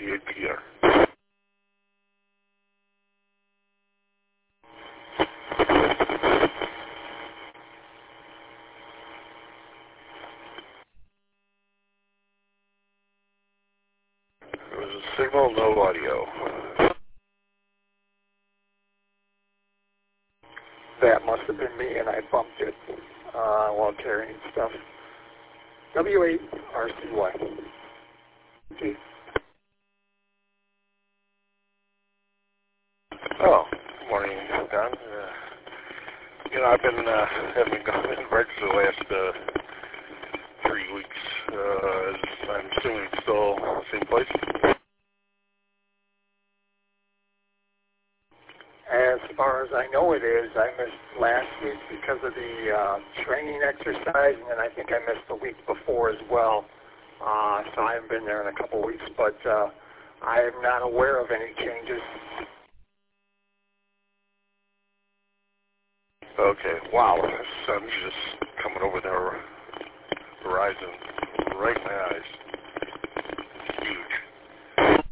W8PR. There was a signal, no audio. That must have been me, and I bumped it while carrying stuff. W8RCY. Okay. Oh, good morning, Don. I've been having gone in regs the last 3 weeks. I'm assuming it's still the same place. As far as I know it is, I missed last week because of the training exercise, and then I think I missed the week before as well. So I haven't been there in a couple of weeks, but I am not aware of any changes. Okay, wow, the sun's just coming over the horizon right in my eyes. It's huge.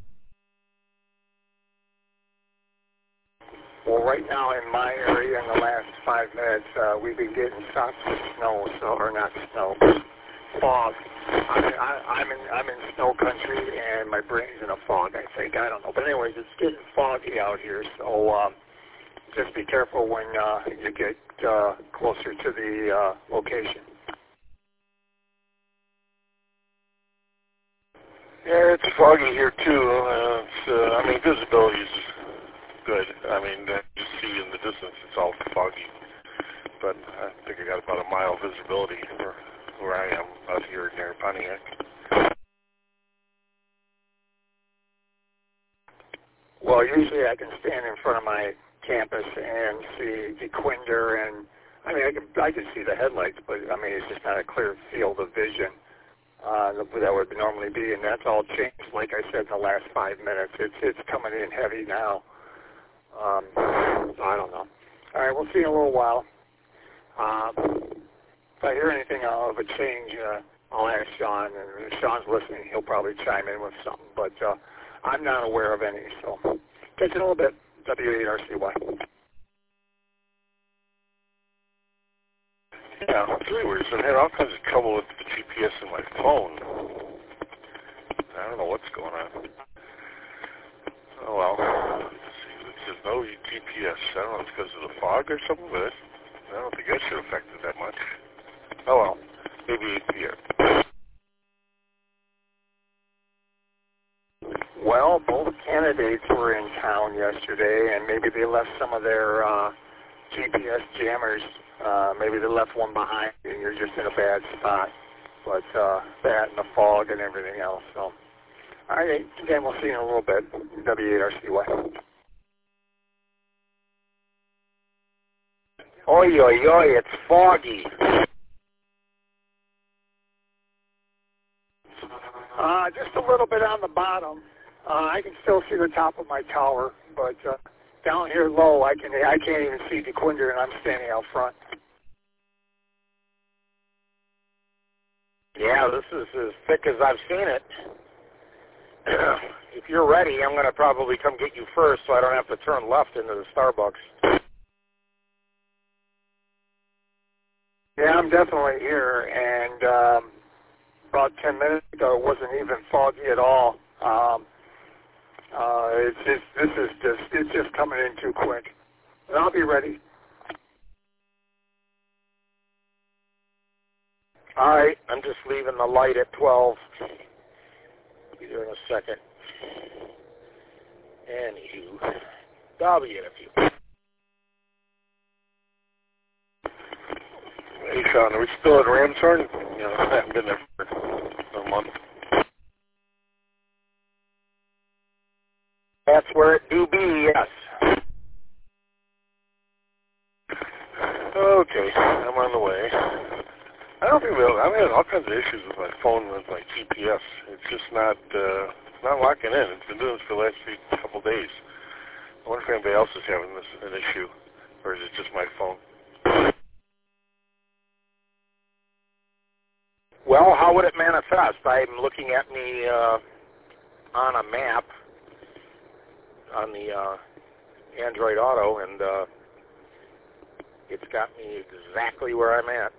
Well, right now in my area, in the last 5 minutes, we've been getting spots of snow, or not snow, fog. I'm in snow country, and my brain's in a fog, I think. I don't know. But anyways, it's getting foggy out here, so just be careful when you get closer to the location. Yeah, it's foggy here too. I mean, visibility is good. I mean, you see in the distance it's all foggy. But I think I got about a mile visibility where I am out here near Pontiac. Well, usually I can stand in front of my campus and see DeQuinder, and I mean I can see the headlights, but I mean it's just not a clear field of vision that would normally be, and that's all changed. Like I said, in the last 5 minutes, it's coming in heavy now. So I don't know. All right, we'll see in a little while. If I hear anything of a change, I'll ask Sean, and if Sean's listening, he'll probably chime in with something. But I'm not aware of any. So catch it a little bit. W8RCY. Yeah, it's really weird. So I had all kinds of trouble with the GPS in my phone. I don't know what's going on. Oh well. Let's see. It says no GPS. I don't know if it's because of the fog or something, but I don't think that should affect it that much. Oh well. Maybe 8 p.m. Well, both candidates were in town yesterday, and maybe they left some of their GPS jammers. Maybe they left one behind, and you're just in a bad spot. But that and the fog and everything else. So, all right, again, we'll see you in a little bit. W8RCY. Oi, oi, oi, it's foggy. Just a little bit on the bottom. I can still see the top of my tower, but down here low, I can't even see DeQuinder, and I'm standing out front. Yeah, this is as thick as I've seen it. If you're ready, I'm going to probably come get you first so I don't have to turn left into the Starbucks. Yeah, I'm definitely here, and about 10 minutes ago, it wasn't even foggy at all. It's just coming in too quick. And I'll be ready. All right, I'm just leaving the light at 12. Be there in a second. Anywho, I'll be in a few. Hey Sean, are we still at Ramshorn? I haven't been there for a month. That's where it do be, yes. Okay, I'm on the way. I don't think I'm having all kinds of issues with my phone with my GPS. It's just not locking in. It's been doing this for the last couple days. I wonder if anybody else is having an issue, or is it just my phone? Well, how would it manifest? I'm looking at me on a map on the Android Auto, and it's got me exactly where I'm at.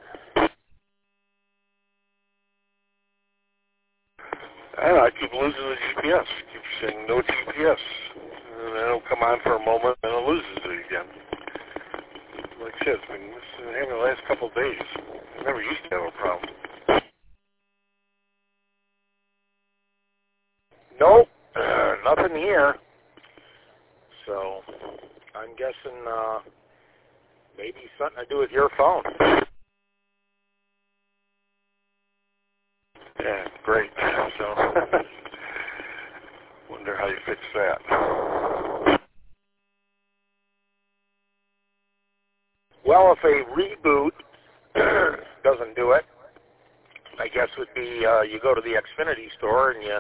I keep losing the GPS. Keep saying no GPS. And then it'll come on for a moment, and it loses it again. Like I said, it's been happening the last couple of days. I never used to have a problem. Nope, nothing here. So I'm guessing maybe something to do with your phone. Yeah, great. So, wonder how you fix that. Well, if a reboot doesn't do it, I guess would be you go to the Xfinity store and you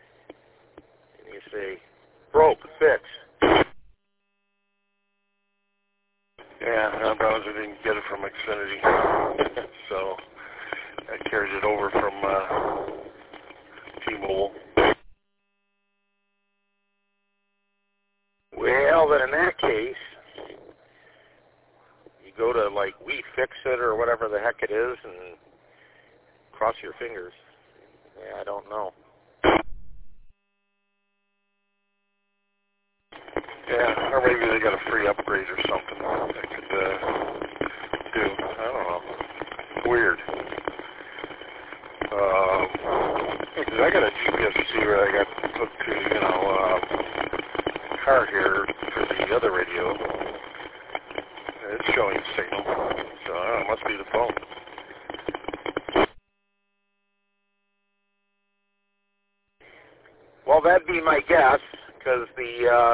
say, broke, fix. Yeah, our browser didn't get it from Xfinity, so I carried it over from T-Mobile. Well, then in that case, you go to like WeFixit or whatever the heck it is and cross your fingers. Yeah, I don't know. Yeah, or maybe they got a free upgrade or something that could do. I don't know. Weird. Because I got a GPS receiver I got hooked to, car here for the other radio. It's showing signal, so I don't know, it must be the phone. Well, that'd be my guess, because the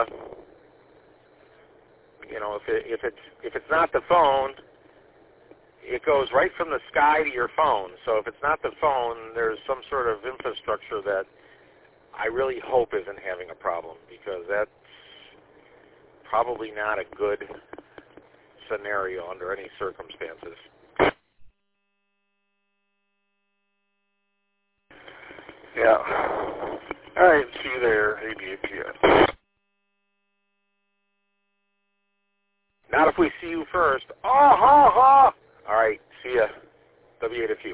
if it's not the phone, it goes right from the sky to your phone. So if it's not the phone, there's some sort of infrastructure that I really hope isn't having a problem, because that's probably not a good scenario under any circumstances. Yeah. All right, see you there, ADAPS. Not if we see you first. Oh, ha, ha. All right, see ya. W8FU.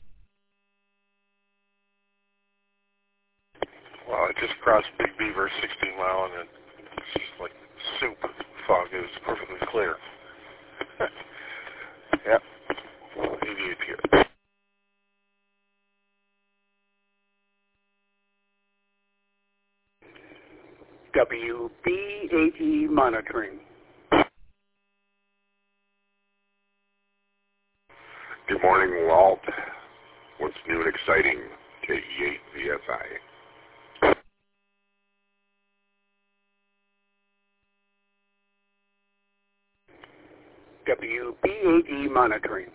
Well, I just crossed Big Beaver, 16 mile, and it's just like soup fog. It was perfectly clear. Yep. ADAPS. WB8E monitoring. Good morning, Walt. What's new and exciting? KE8 VSI. WB8E monitoring.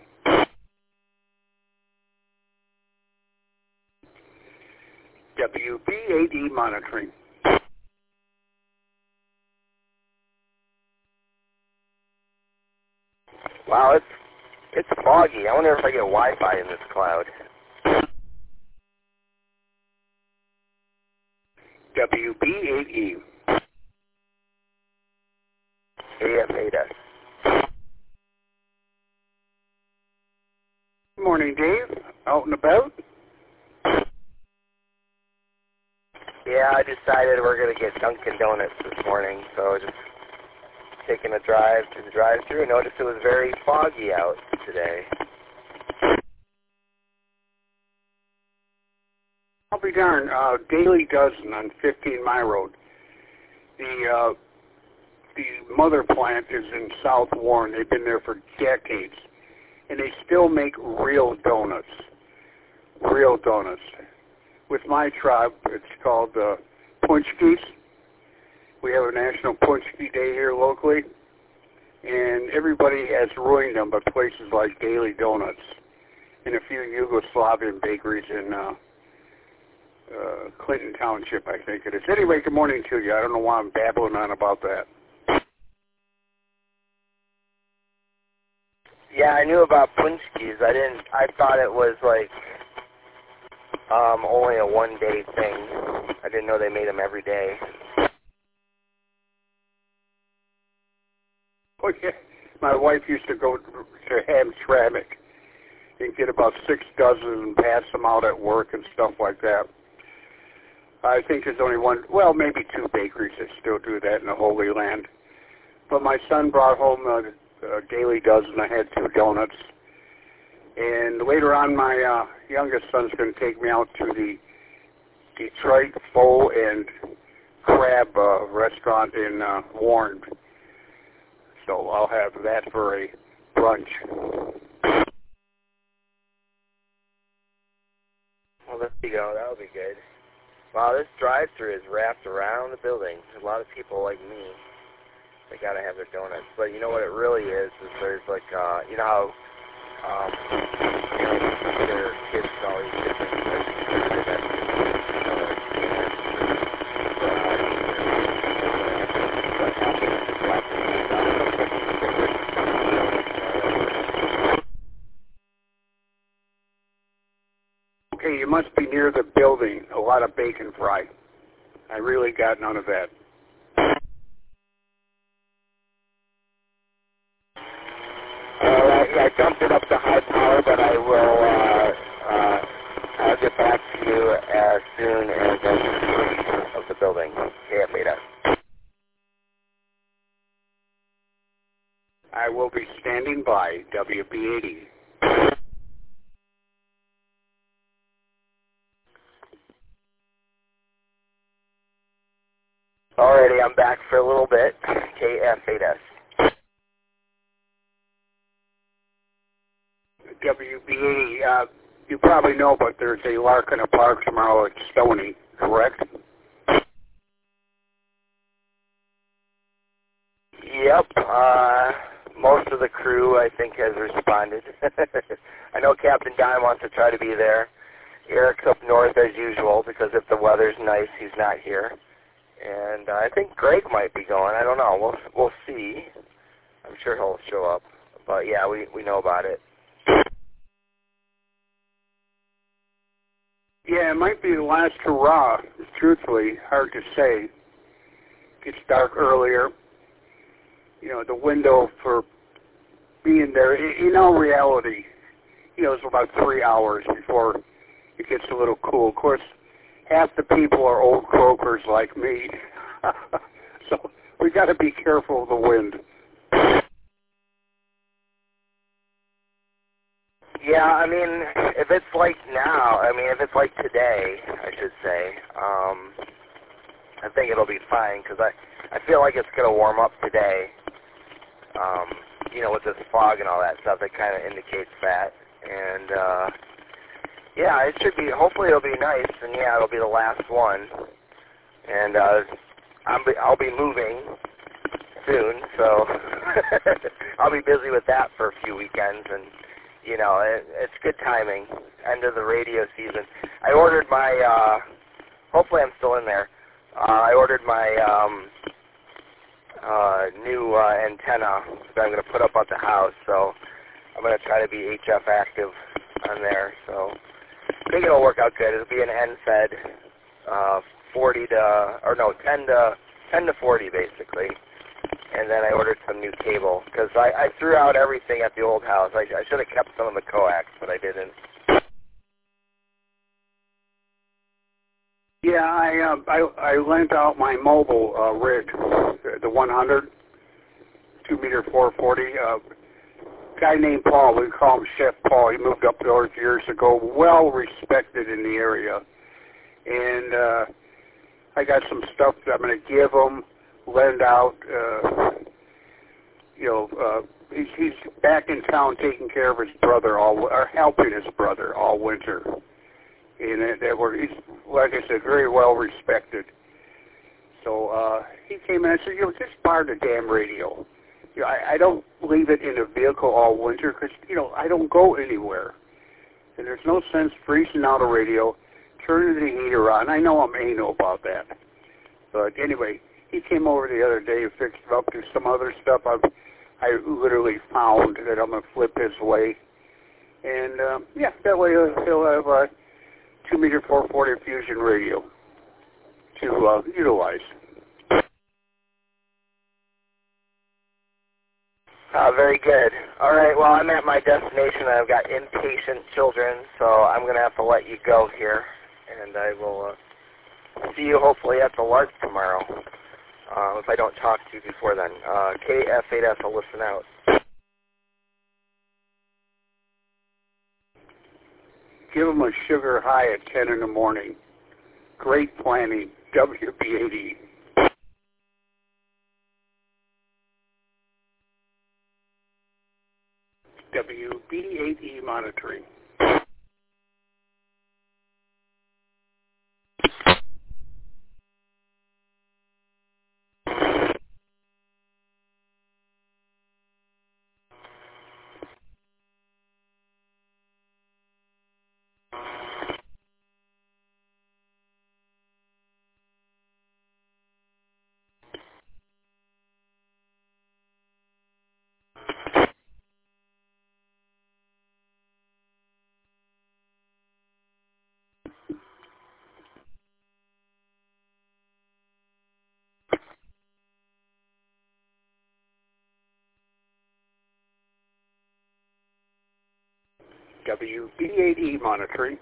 WB8E monitoring. Wow, it's foggy. I wonder if I get Wi-Fi in this cloud. WB8E. AF8S. Good morning, Dave. Out and about? Yeah, I decided we're going to get Dunkin' Donuts this morning, so just taking a drive to the drive-thru. Noticed it was very foggy out today. I'll be darned. Daily Dozen on 15 Mile Road. The mother plant is in South Warren. They've been there for decades, and they still make real donuts. Real donuts. With my tribe, it's called Punchkis. We have a National Punchki Day here locally, and everybody has ruined them, but places like Daily Donuts and a few Yugoslavian bakeries in Clinton Township, I think it is. Anyway, good morning to you. I don't know why I'm babbling on about that. Yeah, I knew about Punchkis. I thought it was like Only a one-day thing. I didn't know they made them every day. Oh, yeah. My wife used to go to Hamtramck and get about 6 dozen and pass them out at work and stuff like that. I think there's only one, well, maybe 2 bakeries that still do that in the Holy Land. But my son brought home a daily dozen. I had 2 donuts. And later on, my youngest son's going to take me out to the Detroit Pho and Crab restaurant in Warren. So I'll have that for a brunch. Well, there you go. That'll be good. Wow, this drive-thru is wrapped around the building. There's a lot of people like me. They got to have their donuts. But you know what it really is there's like, you know how their kids and all these different Okay, you must be near the building. A lot of bacon fry. I really got none of that. Yeah, I dumped it up to high power, but I will I'll get back to you as soon as I'm free of the building. KF8S. I will be standing by, WB80. Alrighty, I'm back for a little bit. KF8S. WB80, you probably know, but there's a lark in the park tomorrow at Stony, correct? Yep. Most of the crew, I think, has responded. I know Captain Dime wants to try to be there. Eric's up north as usual because if the weather's nice, he's not here. And I think Greg might be going. I don't know. We'll see. I'm sure he'll show up. But yeah, we know about it. Yeah, it might be the last hurrah. Truthfully, hard to say. Gets dark earlier. You know, the window for being there, in all reality, you know, it's about 3 hours before it gets a little cool. Of course, half the people are old croakers like me. So we got to be careful of the wind. Yeah, I mean, if it's like now, if it's like today, I should say, I think it'll be fine because I feel like it's going to warm up today. You know, with this fog and all that stuff, it kind of indicates that. And, yeah, it should be, hopefully it'll be nice, and yeah, it'll be the last one. And I'll be moving soon, so I'll be busy with that for a few weekends, and, you know, it's good timing, end of the radio season. I ordered my, hopefully I'm still in there, I ordered my new antenna that I'm going to put up at the house, so I'm going to try to be HF active on there, so I think it'll work out good. It'll be an end-fed 10 to 40 basically, and then I ordered some new cable because I threw out everything at the old house. I should have kept some of the coax, but I didn't. Yeah, I lent out my mobile rig, the 100, 2-meter 440. Guy named Paul, we call him Chef Paul. He moved up north years ago, well respected in the area. And I got some stuff that I'm going to give him, lend out. He's back in town taking care of his brother, or helping his brother all winter. And he's, like I said, very well respected. So he came in and said, just borrow the damn radio. I don't leave it in a vehicle all winter because, I don't go anywhere. And there's no sense freezing out a radio, turning the heater on. I know I'm anal about that. But anyway, he came over the other day and fixed it up to some other stuff I literally found that I'm going to flip his way. And, that way he'll have 2-meter 440 fusion radio to utilize. Very good. All right, well, I'm at my destination. I've got impatient children, so I'm going to have to let you go here. And I will see you hopefully at the Lark tomorrow, if I don't talk to you before then. KF8S will listen out. Give them a sugar high at 10 in the morning. Great planning. WB80. WB8E monitoring. WB8E monitoring.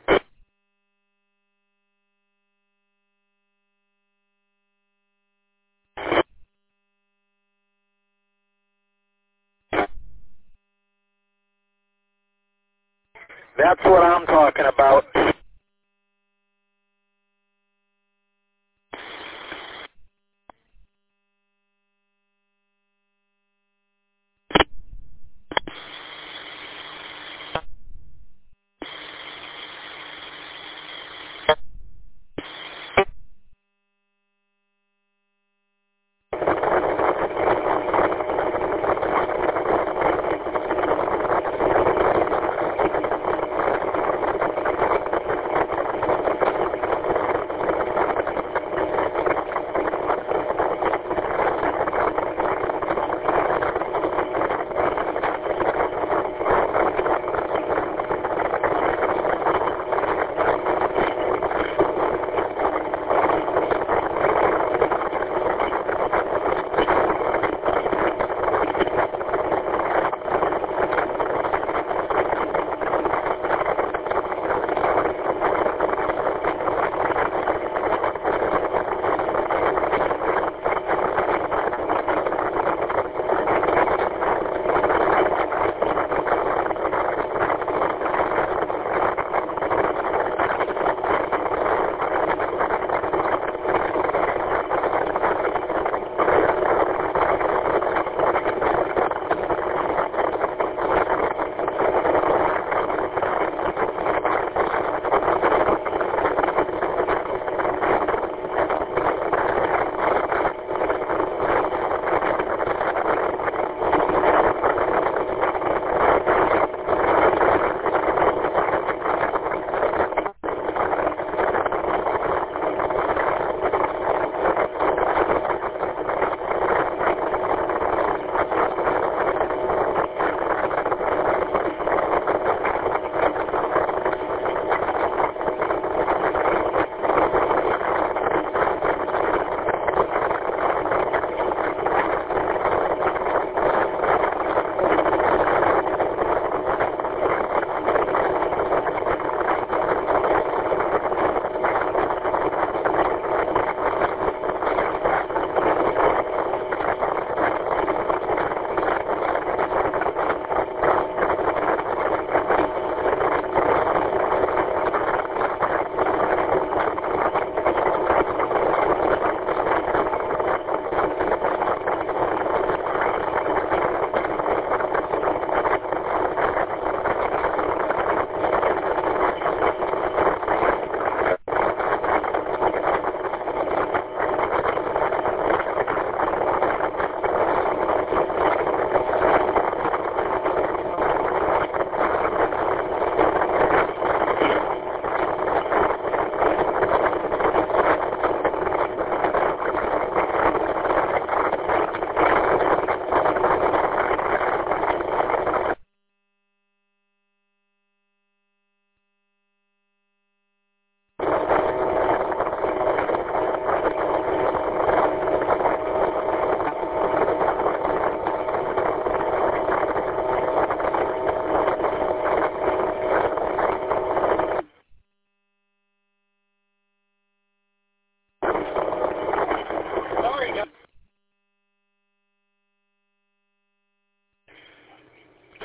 That's what I'm talking about.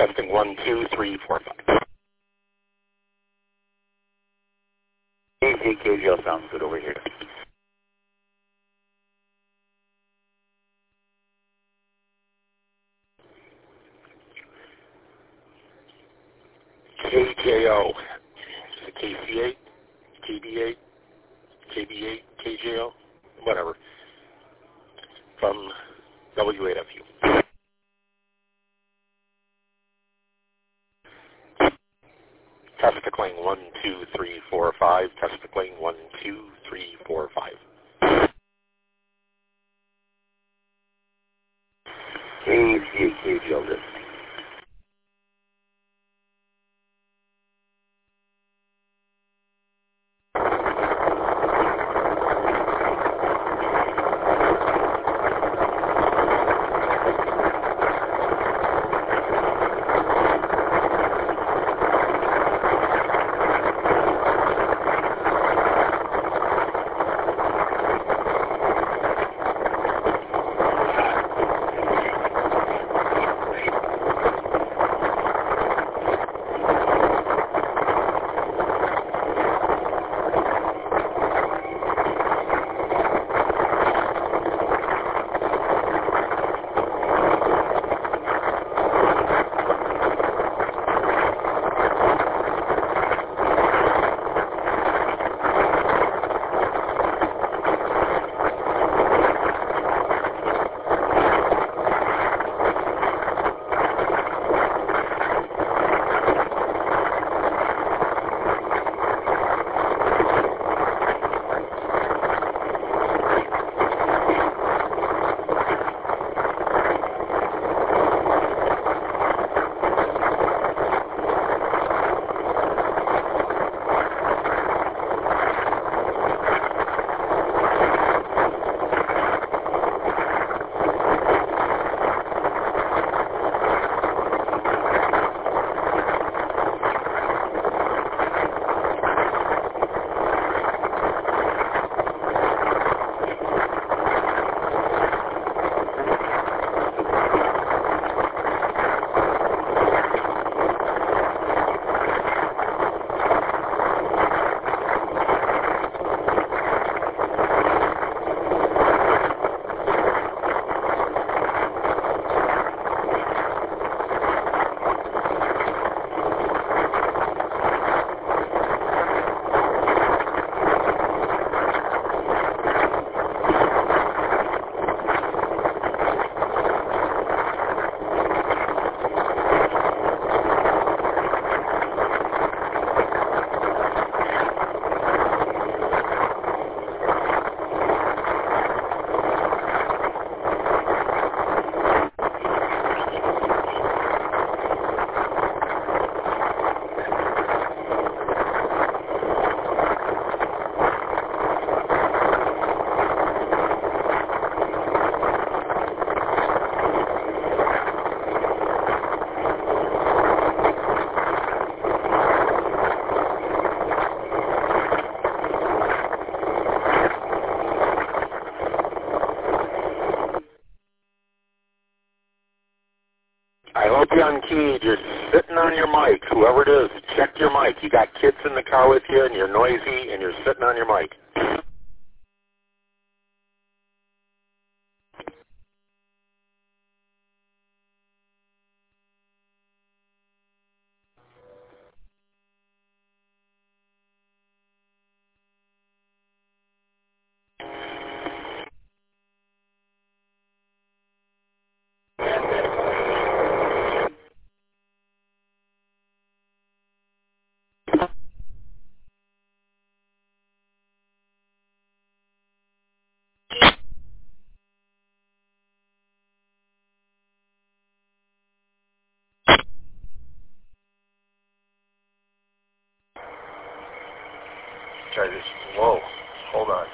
Testing 1, 2, 3, 4, 5. KGL sounds good over here. KJO. Is it KC8? KB8? KB8? KJO? Whatever. From W8FU. Test the claim 1, 2, 3, 4, 5. Test the claim 1, 2, 3, 4, 5. KGL this. I hope you're unkeyed. You're sitting on your mic. Whoever it is, check your mic. You got kids in the car with you, and you're noisy, and you're sitting on your mic. Try this. Whoa. Hold on.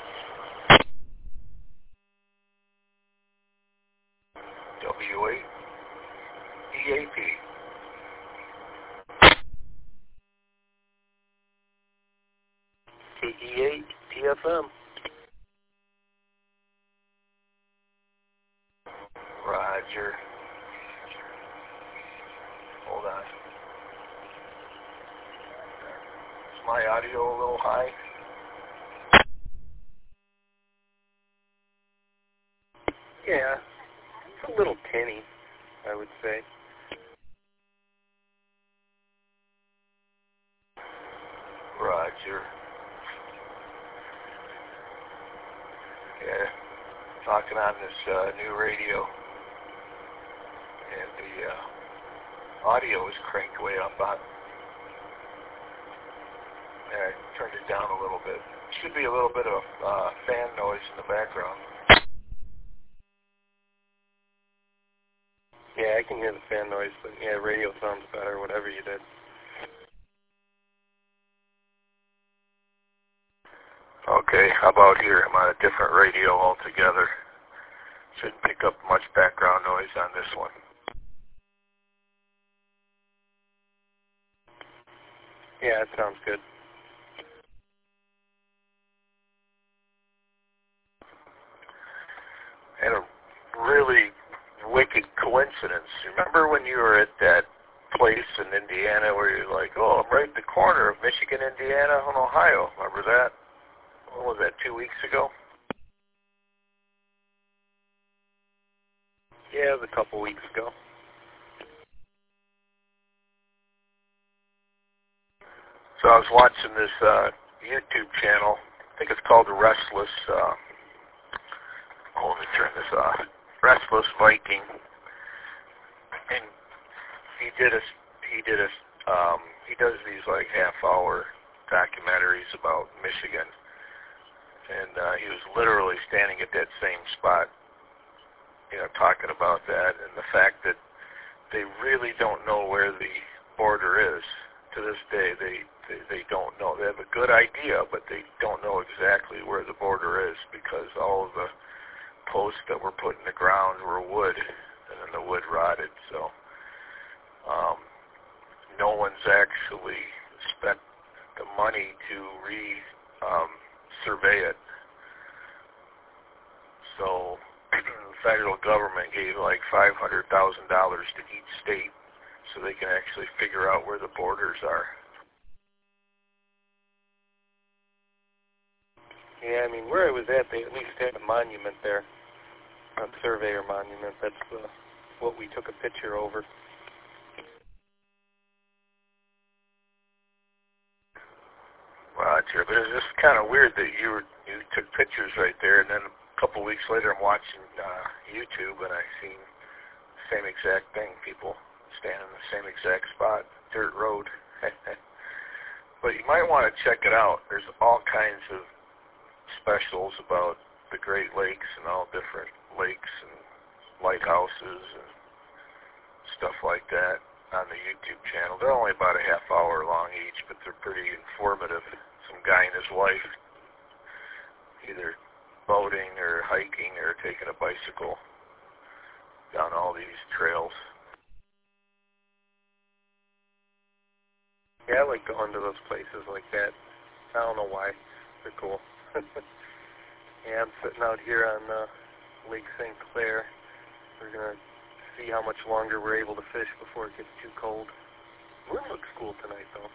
W8 EAP. KE8 TFM. Roger. Hold on. audio a little high? Yeah, it's a little tinny, I would say. Roger. Yeah, talking on this new radio, and the audio is cranked way up on. Yeah, I turned it down a little bit. Should be a little bit of fan noise in the background. Yeah, I can hear the fan noise, but yeah, radio sounds better, whatever you did. Okay, how about here? I'm on a different radio altogether. Shouldn't pick up much background noise on this one. Yeah, that sounds good. And a really wicked coincidence. Remember when you were at that place in Indiana where you're like, oh, I'm right at the corner of Michigan, Indiana, and Ohio. Remember that? What was that, 2 weeks ago? Yeah, it was a couple weeks ago. So I was watching this YouTube channel. I think it's called The Restless. Let me turn this off. Restless Viking. And he does these like half-hour documentaries about Michigan. And he was literally standing at that same spot, talking about that and the fact that they really don't know where the border is. To this day, they don't know. They have a good idea, but they don't know exactly where the border is because all of the posts that were put in the ground were wood, and then the wood rotted. So no one's actually spent the money to survey it. So the federal government gave like $500,000 to each state so they can actually figure out where the borders are. Yeah, I mean, where I was at, they at least had a monument there, a surveyor monument. That's what we took a picture over. Roger, but it was just kind of weird that you took pictures right there, and then a couple of weeks later I'm watching YouTube, and I seen the same exact thing, people standing in the same exact spot, dirt road. But you might want to check it out. There's all kinds of specials about the Great Lakes and all different lakes and lighthouses and stuff like that on the YouTube channel. They're only about a half hour long each, but they're pretty informative. Some guy and his wife either boating or hiking or taking a bicycle down all these trails. Yeah, I like going to those places like that. I don't know why. They're cool. Yeah, I'm sitting out here on Lake St. Clair. We're going to see how much longer we're able to fish before it gets too cold. Wind looks cool tonight, though.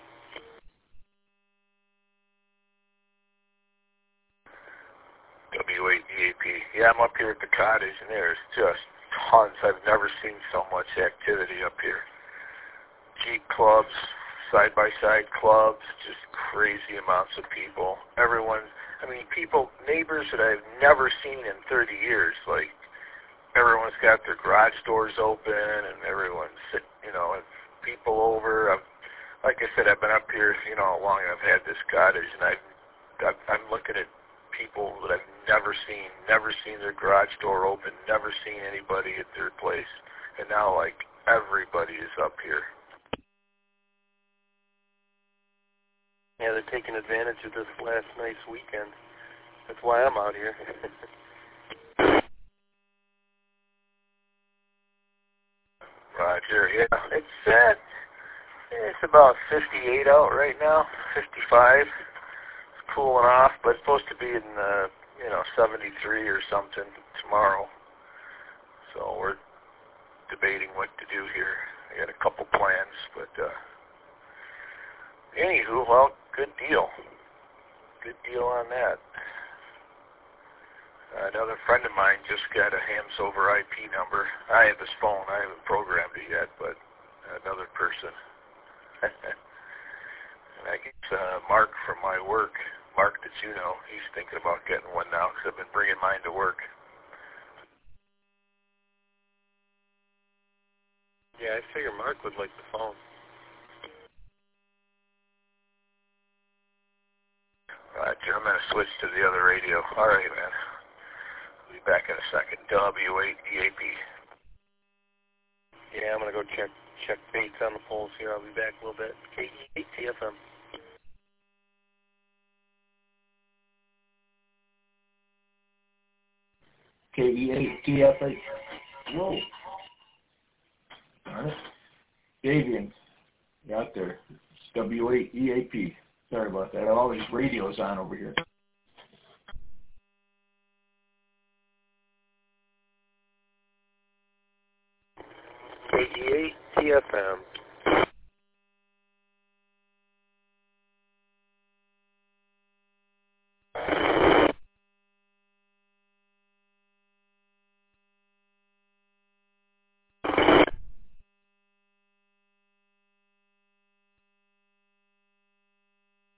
W8DAP. Yeah, I'm up here at the cottage, and there's just tons. I've never seen so much activity up here. Jeep clubs, side-by-side clubs, just crazy amounts of people. Everyone, neighbors that I've never seen in 30 years, like, everyone's got their garage doors open, and everyone's sitting, and people over. Like I said, I've been up here, how long I've had this cottage, and I'm looking at people that I've never seen their garage door open, never seen anybody at their place, and now, like, everybody is up here. Yeah, they're taking advantage of this last nice weekend. That's why I'm out here. Roger, yeah. It's about 58 out right now, 55. It's cooling off, but it's supposed to be in 73 or something tomorrow. So we're debating what to do here. I got a couple plans, but anywho, well, Good deal. Good deal on that. Another friend of mine just got a Hams over IP number. I have his phone. I haven't programmed it yet, but another person. And I guess Mark from my work, Mark that you know, he's thinking about getting one now because I've been bringing mine to work. Yeah, I figure Mark would like the phone. All right, I'm going to switch to the other radio. All right, man. I'll be back in a second. W8EAP. Yeah, I'm going to go check baits on the poles here. I'll be back a little bit. KE8TFM. KE8TFM. Whoa. All right. Davian, you out there. It's W8EAP. Sorry about that. I have all these radios on over here. KE8TFM.